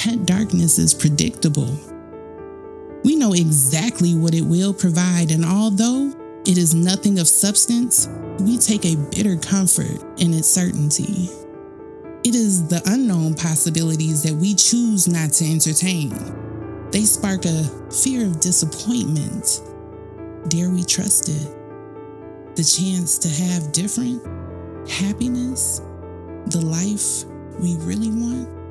that darkness is predictable. We know exactly what it will provide, and although it is nothing of substance, we take a bitter comfort in its certainty. It is the unknown possibilities that we choose not to entertain. They spark a fear of disappointment. Dare we trust it? The chance to have different happiness, the life we really want?